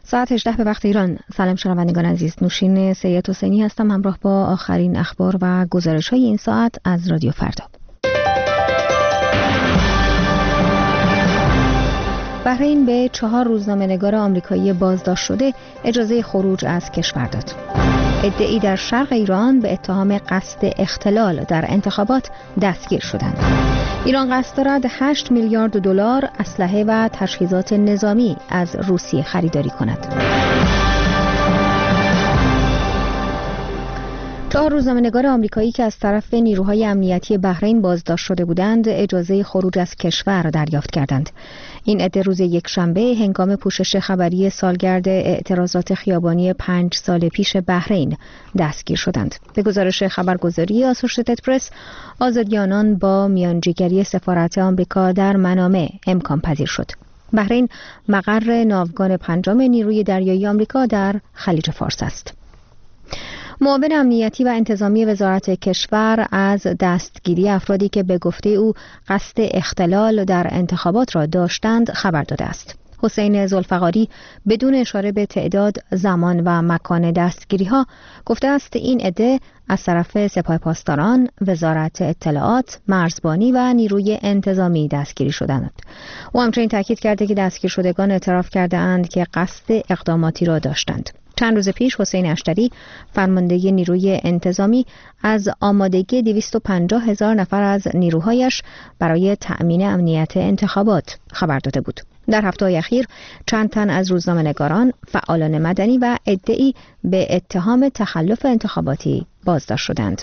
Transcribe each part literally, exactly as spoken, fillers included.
ساعت هجده به وقت ایران. سلام شنوندگان عزیز، نوشین سید حسینی هستم همراه با آخرین اخبار و گزارش های این ساعت از رادیو فردا. بحرین به چهار روزنامه‌نگار آمریکایی بازداشت شده اجازه خروج از کشور داد. ادعی در شرق ایران به اتهام قصد اختلال در انتخابات دستگیر شدند. ایران قصد دارد هشت میلیارد دلار اسلحه و تجهیزات نظامی از روسیه خریداری کند. چهار روزنامه‌نگار آمریکایی که از طرف نیروهای امنیتی بحرین بازداشت شده بودند اجازه خروج از کشور دریافت کردند. این عده روز یکشنبه هنگام پوشش خبری سالگرد اعتراضات خیابانی پنج سال پیش بحرین دستگیر شدند. به گزارش خبرگزاری آسوشیتد پرس، آزادی آنان با میانجیگری سفارت آمریکا در منامه امکان پذیر شد. بحرین مقر ناوگان پنجم نیروی دریایی آمریکا در خلیج فارس است. معاون امنیتی و انتظامی وزارت کشور از دستگیری افرادی که به گفته او قصد اختلال در انتخابات را داشتند خبر داده است. حسین ذوالفقاری بدون اشاره به تعداد، زمان و مکان دستگیری ها گفته است این عده از طرف سپاه پاسداران، وزارت اطلاعات، مرزبانی و نیروی انتظامی دستگیری شدند. او همچنین تاکید کرده که دستگیر شدگان اعتراف کرده اند که قصد اقداماتی را داشتند. چند روز پیش حسین اشتری، فرمانده نیروی انتظامی، از آمادگی دویست و پنجاه هزار نفر از نیروهایش برای تأمین امنیت انتخابات خبر داده بود. در هفته‌های اخیر چند تن از روزنامه‌نگاران، فعالان مدنی و عده‌ای به اتهام تخلف انتخاباتی بازداشت شدند.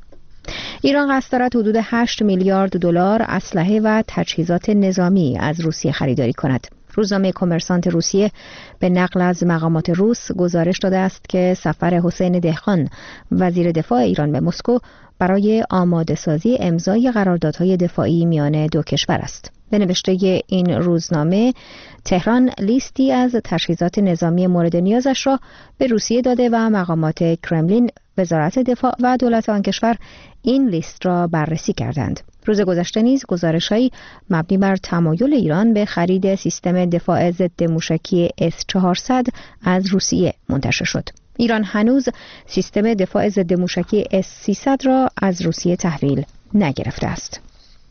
ایران قصد دارد حدود هشت میلیارد دلار اسلحه و تجهیزات نظامی از روسیه خریداری کند. روزنامه کمرسانت روسیه به نقل از مقامات روس گزارش داده است که سفر حسین دهقان، وزیر دفاع ایران به مسکو، برای آماده سازی امضای قراردادهای دفاعی میان دو کشور است. به نوشته این روزنامه، تهران لیستی از تجهیزات نظامی مورد نیازش را به روسیه داده و مقامات کرملین، وزارت دفاع و دولت آن کشور این لیست را بررسی کردند. روز گذشته نیز گزارش‌هایی مبنی بر تمایل ایران به خرید سیستم دفاع ضد موشکی اس چهارصد از روسیه منتشر شد. ایران هنوز سیستم دفاع ضد موشکی اس سیصد را از روسیه تحویل نگرفته است.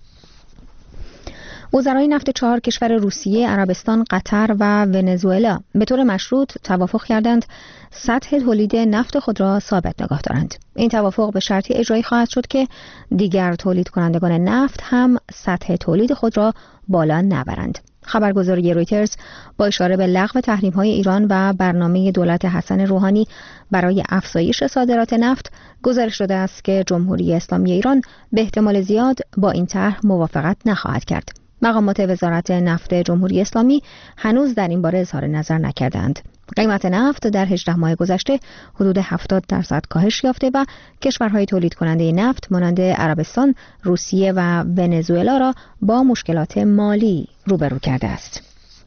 وزرای نفت چهار کشور روسیه، عربستان، قطر و ونزوئلا به طور مشروط توافق کردند سطح تولید نفت خود را ثابت نگاه دارند. این توافق به شرطی اجرایی خواهد شد که دیگر تولید کنندگان نفت هم سطح تولید خود را بالا نبرند. خبرگزاری رویترز با اشاره به لغو تحریم‌های ایران و برنامه دولت حسن روحانی برای افزایش صادرات نفت گزارش داده است که جمهوری اسلامی ایران به احتمال زیاد با این طرح موافقت نخواهد کرد. مقامات وزارت نفت جمهوری اسلامی هنوز در این باره اظهار نظر نکردند. قیمت نفت در هجده ماه گذشته حدود هفتاد درصد کاهش یافته و کشورهای تولید کننده نفت مانند عربستان، روسیه و ونزوئلا را با مشکلات مالی روبرو کرده است.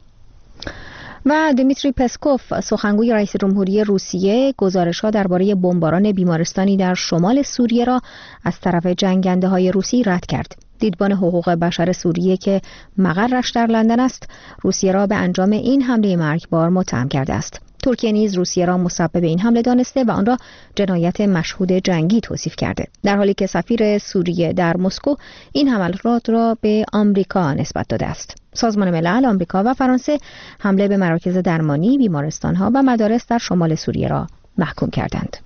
و دمیتری پسکوف، سخنگوی رئیس جمهوری روسیه، گزارش‌ها درباره بمباران بیمارستانی در شمال سوریه را از طرف جنگنده‌های روسی رد کرد. دیدبان حقوق بشر سوریه که مقرش در لندن است، روسیه را به انجام این حمله مرگبار متهم کرده است. ترکیه نیز روسیه را مسبب این حمله دانسته و آن را جنایت مشهود جنگی توصیف کرده، در حالی که سفیر سوریه در مسکو این حملات را به آمریکا نسبت داده است. سازمان ملل، آمریکا و فرانسه حمله به مراکز درمانی، بیمارستان‌ها و مدارس در شمال سوریه را محکوم کردند.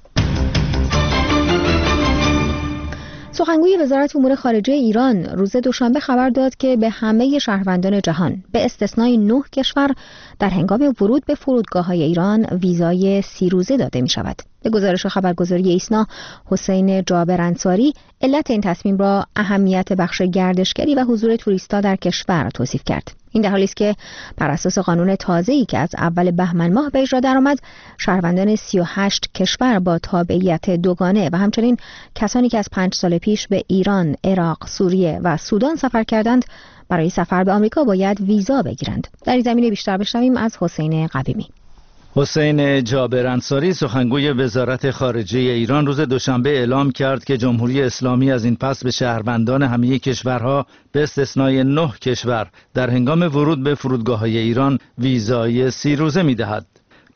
سخنگوی وزارت امور خارجه ایران روز دوشنبه خبر داد که به همه شهروندان جهان به استثنای نه کشور در هنگام ورود به فرودگاه‌های ایران ویزای سی روزه داده می شود. به گزارش خبرگزاری ایسنا، حسین جابر انصاری علت این تصمیم را اهمیت بخش گردشگری و حضور توریستا در کشور توصیف کرد. این در حالی است که بر اساس قانون تازه‌ای که از اول بهمن ماه به اجرا درآمد، شهروندان سی و هشت کشور با تابعیت دوگانه و همچنین کسانی که از پنج سال پیش به ایران، عراق، سوریه و سودان سفر کردند برای سفر به آمریکا باید ویزا بگیرند. در این زمینه بیشتر بشنویم از حسین قویمی. حسین جابر انصاری، سخنگوی وزارت خارجه ایران، روز دوشنبه اعلام کرد که جمهوری اسلامی از این پس به شهروندان همه کشورها به استثنای نه کشور در هنگام ورود به فرودگاه‌های ایران ویزای سی روزه می‌دهد.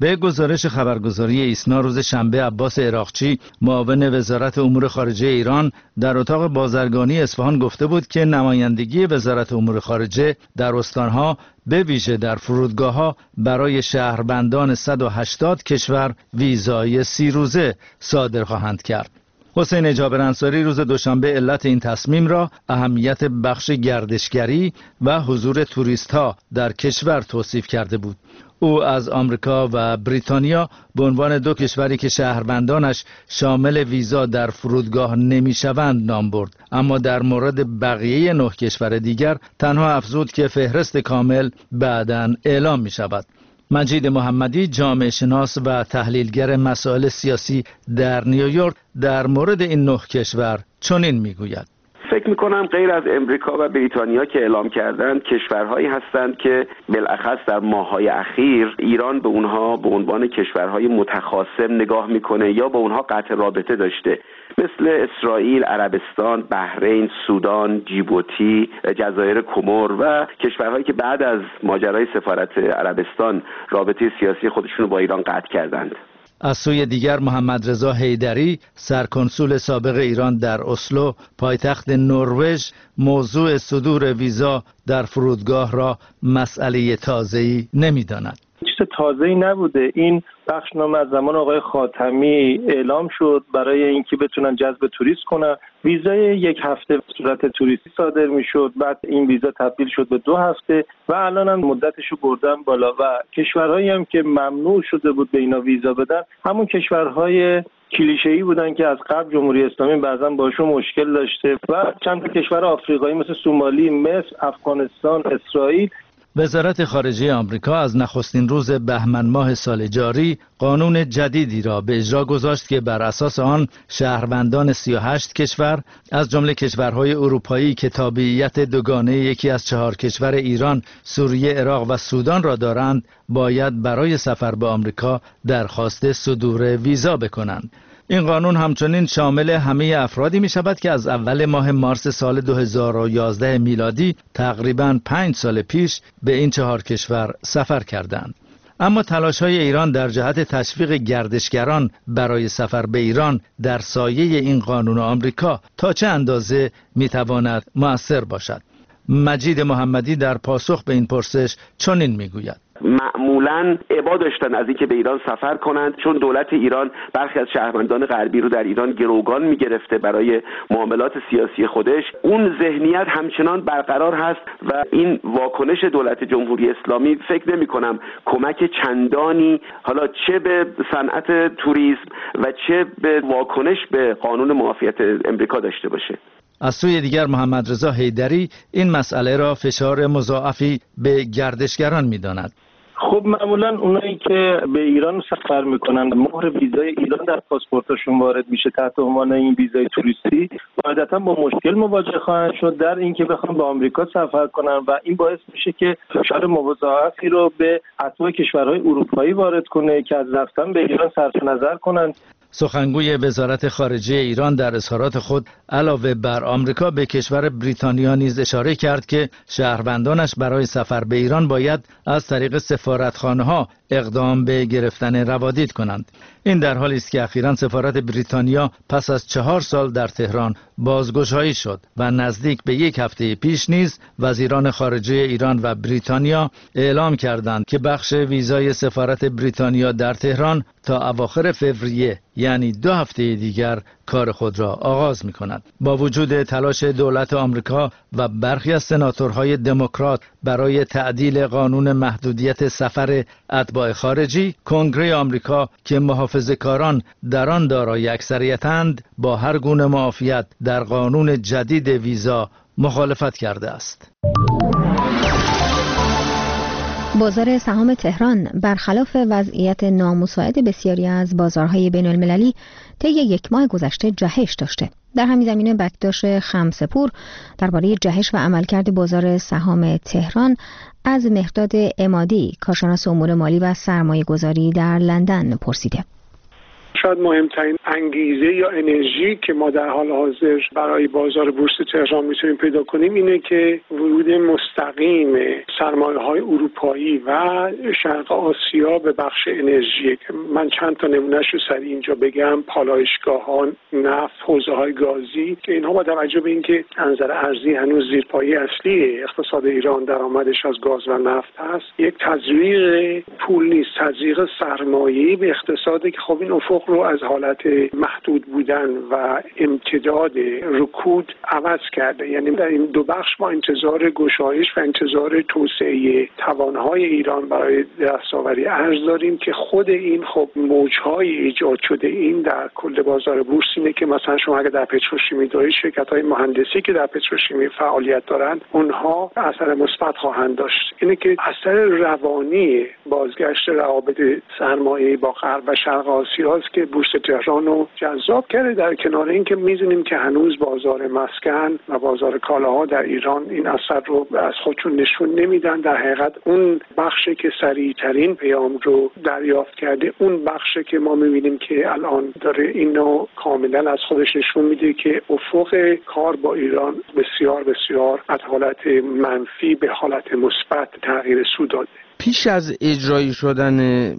به گزارش خبرگزاری ایسنا روز شنبه، عباس عراقچی معاون وزارت امور خارجه ایران در اتاق بازرگانی اصفهان گفته بود که نمایندگی وزارت امور خارجه در استانها به ویژه در فرودگاه‌ها برای شهروندان صد و هشتاد کشور ویزای سی روزه صادر خواهند کرد. حسین جابر انصاری روز دوشنبه علت این تصمیم را اهمیت بخش گردشگری و حضور توریست‌ها در کشور توصیف کرده بود. او از آمریکا و بریتانیا به عنوان دو کشوری که شهروندانش شامل ویزا در فرودگاه نمیشوند نام برد، اما در مورد بقیه نه کشور دیگر تنها افزود که فهرست کامل بعداً اعلام می شود. مجید محمدی، جامعه شناس و تحلیلگر مسائل سیاسی در نیویورک، در مورد این نه کشور چنین میگوید: فکر میکنم غیر از امریکا و بریتانیا که اعلام کردند، کشورهایی هستند که بالاخص در ماه‌های اخیر ایران به اونها به عنوان کشورهای متخاصم نگاه میکنه یا با اونها قطع رابطه داشته، مثل اسرائیل، عربستان، بحرین، سودان، جیبوتی، جزایر کمور و کشورهایی که بعد از ماجرای سفارت عربستان رابطه سیاسی خودشون رو با ایران قطع کردند. از سوی دیگر محمد رضا حیدری، سرکنسول سابق ایران در اسلو، پایتخت نروژ، موضوع صدور ویزا در فرودگاه را مسئله تازه‌ای نمی‌داند. چیز تازه‌ای نبوده. این بخشنامه از زمان آقای خاتمی اعلام شد برای اینکه بتونن جذب توریست کنن. ویزای یک هفته به صورت توریستی صادر میشد، بعد این ویزا تبدیل شد به دو هفته و الان هم مدتشو بردن بالا و کشورهایی هم که ممنوع شده بود به اینا ویزا بدن همون کشورهای کلیشه‌ای بودن که از قبل جمهوری اسلامی بعضا باشون مشکل داشته و چند تا کشور آفریقایی مثل سومالی، مصر، افغانستان، اسرائیل. وزارت خارجه آمریکا از نخستین روز بهمن ماه سال جاری قانون جدیدی را به اجرا گذاشت که بر اساس آن شهروندان سی و هشت کشور از جمله کشورهای اروپایی که تابعیت دوگانه یکی از چهار کشور ایران، سوریه، عراق و سودان را دارند باید برای سفر به آمریکا درخواست صدور ویزا بکنند. این قانون همچنین شامل همه افرادی می شود که از اول ماه مارس سال دو هزار و یازده میلادی تقریباً پنج سال پیش به این چهار کشور سفر کردند. اما تلاش‌های ایران در جهت تشویق گردشگران برای سفر به ایران در سایه این قانون آمریکا تا چه اندازه می تواند مؤثر باشد؟ مجید محمدی در پاسخ به این پرسش چنین می گوید: معمولاً ابا داشتن از اینکه به ایران سفر کنند، چون دولت ایران برخی از شهروندان غربی رو در ایران گروگان میگرفته برای معاملات سیاسی خودش. اون ذهنیت همچنان برقرار هست و این واکنش دولت جمهوری اسلامی فکر نمی کنم کمک چندانی حالا چه به صنعت توریسم و چه به واکنش به قانون معافیت امریکا داشته باشه. از سوی دیگر محمد رضا حیدری این مسئله را فشار مضاعفی به گردشگران می‌داند. خب معمولا اونایی که به ایران سفر میکنن مهر ویزای ایران در پاسپورتشون وارد میشه تحت عنوان این ویزای توریستی، قاعدتا با مشکل مواجه خواهند شد در اینکه بخوام به آمریکا سفر کنن و این باعث میشه که فشار مضاعفی رو به اتباع کشورهای اروپایی وارد کنه که از رفتن به ایران صرف نظر کنن. سخنگوی وزارت خارجه ایران در اظهارات خود علاوه بر آمریکا به کشور بریتانیا نیز اشاره کرد که شهروندانش برای سفر به ایران باید از طریق سفارتخانه‌ها اقدام به گرفتن روادید کنند. این در حالی است که اخیراً سفارت بریتانیا پس از چهار سال در تهران بازگشایی شد و نزدیک به یک هفته پیش نیز وزیران خارجه ایران و بریتانیا اعلام کردند که بخش ویزای سفارت بریتانیا در تهران تا اواخر فوریه یعنی دو هفته دیگر کار خود را آغاز می کند. با وجود تلاش دولت آمریکا و برخی از سناتورهای دموکرات برای تعدیل قانون محدودیت سفر اتباع خارجی، کنگره آمریکا که محافظه‌کاران در آن دارای اکثریتند با هر گونه معافیت در قانون جدید ویزا مخالفت کرده است. بازار سهام تهران برخلاف وضعیت نامساعد بسیاری از بازارهای بین المللی طی یک ماه گذشته جهش داشته. در همین زمینه بکداش خمسه‌پور درباره جهش و عملکرد بازار سهام تهران از مهرداد عمادی، کارشناس امور مالی و سرمایه گذاری در لندن پرسیده. شاید مهمترین انگیزه یا انرژی که ما در حال حاضر برای بازار بورس تهران میتونیم پیدا کنیم اینه که ورود مستقیم سرمایه‌های اروپایی و شرق آسیا به بخش انرژی. من چند تا نمونهش رو سریع اینجا بگم: پالایشگاه‌ها، نفت، حوزه‌های گازی، که اینها با توجه به اینکه از نظر ارزی هنوز زیرپایه اصلی اقتصاد ایران درآمدش از گاز و نفت هست، یک تزریق پول نیست، تزریق سرمایه‌ای به اقتصادی که خب این افق رو از حالت محدود بودن و امتداد رکود عوض کرده. یعنی در این دو بخش ما انتظار گشایش و انتظار توسعه توانهای ایران برای دستاوری ارز داریم که خود این خب موج‌های ایجاد شده این در کل بازار بورس اینه که مثلا شما اگه در پتروشیمی دارید، شرکت‌های مهندسی که در پتروشیمی فعالیت دارن اونها اثر مثبت خواهند داشت. اینه که اثر روانی بازگشت روابط سرمایه‌ای با غرب و شرق آسیا است که بورس تهران رو جذاب کرده، در کنار اینکه می‌دونیم که هنوز بازار مسکن و بازار کالاها در ایران این اثر رو از خودشون نشون نمیدن. در حقیقت اون بخشی که سریع‌ترین پیام رو دریافت کرده، اون بخشی که ما می‌بینیم که الان داره اینو کاملا از خودش نشون میده که افق کار با ایران بسیار بسیار از حالت منفی به حالت مثبت تغییر سو داده. پیش از اجرایی شدن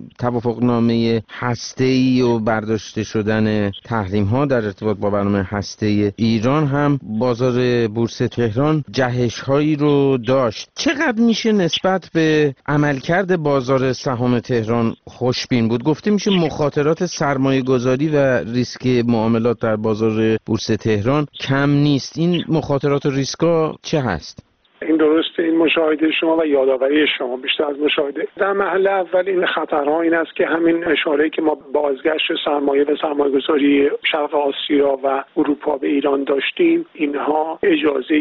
توافقنامه هسته‌ای و برداشته شدن تحریم‌ها در ارتباط با برنامه هسته‌ای ایران هم بازار بورس تهران جهش‌هایی رو داشت. چقدر میشه نسبت به عملکرد بازار سهام تهران خوشبین بود؟ گفته میشه مخاطرات سرمایه‌گذاری و ریسک معاملات در بازار بورس تهران کم نیست. این مخاطرات و ریسک‌ها چه هست؟ این درسته، این مشاهده شما و یادآوری شما بیشتر از مشاهده. در محل اول این خطرها این است که همین اشاره‌ای که ما بازگشت سرمایه و سرمایه‌گذاری شرق آسیا و اروپا به ایران داشتیم، اینها اجازه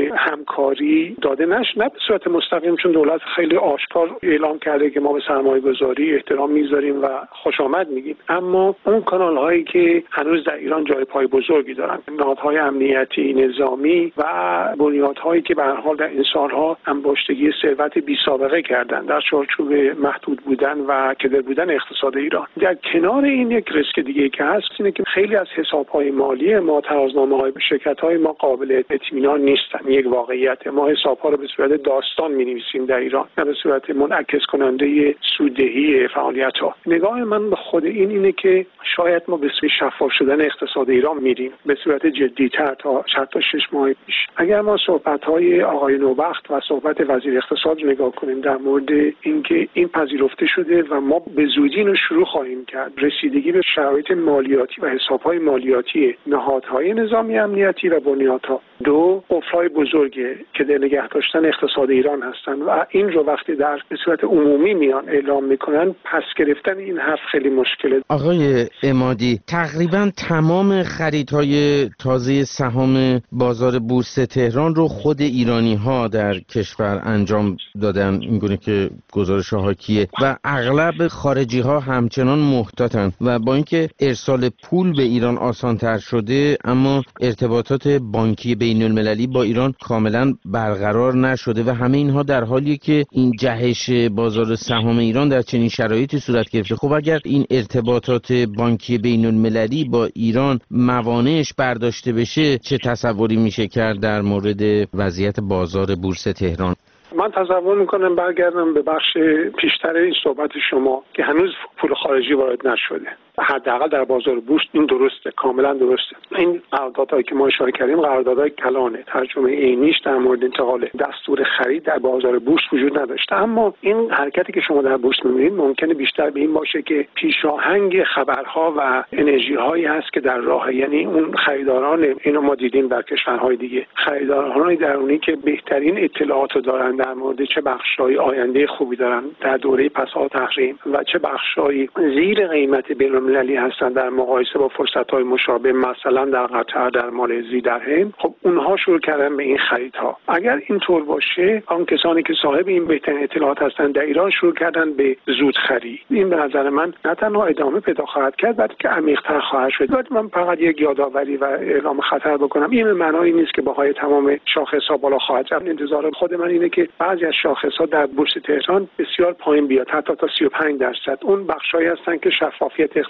همکاری داده نشد، نه به صورت مستقیم، چون دولت خیلی آشکار اعلام کرده که ما به سرمایه‌گذاری احترام میذاریم و خوش آمد میگیم، اما اون کانال‌هایی که هنوز در ایران جای پای بزرگی دارن، نهادهای امنیتی، نظامی و بنیادهایی که به هر حال این سالها انباشتگی ثروت بی سابقه کردن در چارچوب محدود بودن و کدر بودن اقتصاد ایران. در کنار این یک ریسک دیگه که هست اینه که خیلی از حساب‌های مالی ما، ترازنامه‌های شرکت‌های ما قابل اطمینان نیستن. یک واقعیت، ما حساب‌ها رو به صورت داستان می‌نویسیم در ایران، نه به صورت منعکس کننده سوددهی فعالیت‌ها. نگاه من به خود این اینه که شاید ما به سوی شفاف شدن اقتصاد ایران میریم به صورت جدی‌تر تا حتی شش ماه پیش. اگر ما صحبت‌های آقای نوبخت و صحبت وزیر اقتصاد رو نگاه کنیم در مورد اینکه این پذیرفته شده و ما به زودی اینو شروع خواهیم کرد، رسیدگی به شرایط مالیاتی و حساب‌های مالیاتی نهادهای نظامی امنیتی و بنیادها، دو قفل‌های بزرگه که در نگه داشتن اقتصاد ایران هستن و این رو وقتی در به صورت عمومی میان اعلام میکنن، پس گرفتن این حرف خیلی مشکله. آقای عمادی، تقریبا تمام خریدهای تازه سهام بازار بورس تهران رو خود ایرانی ها در کشور انجام دادن، اینگونه که گزارش حاکیه، و اغلب خارجی ها همچنان محتاطن و با اینکه ارسال پول به ایران آسان تر شده، اما ارتباطات بانکی بین المللی با ایران کاملا برقرار نشده و همه اینها در حالیه که این جهش بازار سهام ایران در چنین شرایطی صورت گرفته. خب اگر این ارتباطات بانکی بین المللی با ایران موانعش برداشته بشه، چه تصوری میشه کرد در مورد وضعیت بازار بورس تهران؟ من تصور میکنم برگردم به بخش پیشتر این صحبت شما که هنوز پول خارجی وارد نشده. حداقل در بازار بورس این درسته، کاملا درسته. این قراردادهایی که ما اشاره کردیم قراردادهای کلانه، ترجمه عینیش در مورد انتقال دستور خرید در بازار بورس وجود نداشته. اما این حرکتی که شما در بورس می‌بینید ممکنه بیشتر به این باشه که پیشاهنگ خبرها و انرژی هایی هست که در راه، یعنی اون خریداران، اینو ما دیدیم در کشورهای دیگه، خریداران درونی که بهترین اطلاعات دارن در مورد چه بخش‌های آینده خوبی دارن در دوره پس از تحریم و چه بخش‌های زیر قیمت بین‌المللی هستن در مقایسه با فرصت‌های مشابه، مثلا در قطر، در مالزی، در هند. خب اونها شروع کردن به این خریدها. اگر اینطور باشه، آن کسانی که صاحب این بهترین اطلاعات هستن در ایران شروع کردن به زود خرید. این به نظر من نه تنها ادامه پیدا خواهد کرد، بلکه عمیق‌تر خواهد شد. باید من فقط یک یادآوری و اعلام خطر بکنم. این به معنای نیست که بهای تمام شاخص‌ها بالا خواهد رفت. انتظار خود من اینه که بعضی از شاخص‌ها در بورس تهران بسیار پایین بیاد، حتی تا سی و پنج درصد. اون بخشایی هستن که شفافیت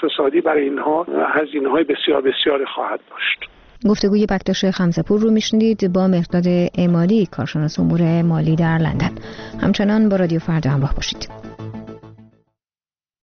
اقتصادی برای اینها هزینه‌های بسیار بسیار خواهد داشت. گفتگوی بکتاش خمسه‌پور رو میشنیدید با مهرداد اعمالی، کارشناس امور مالی در لندن. همچنان با رادیو فردا همراه باشید.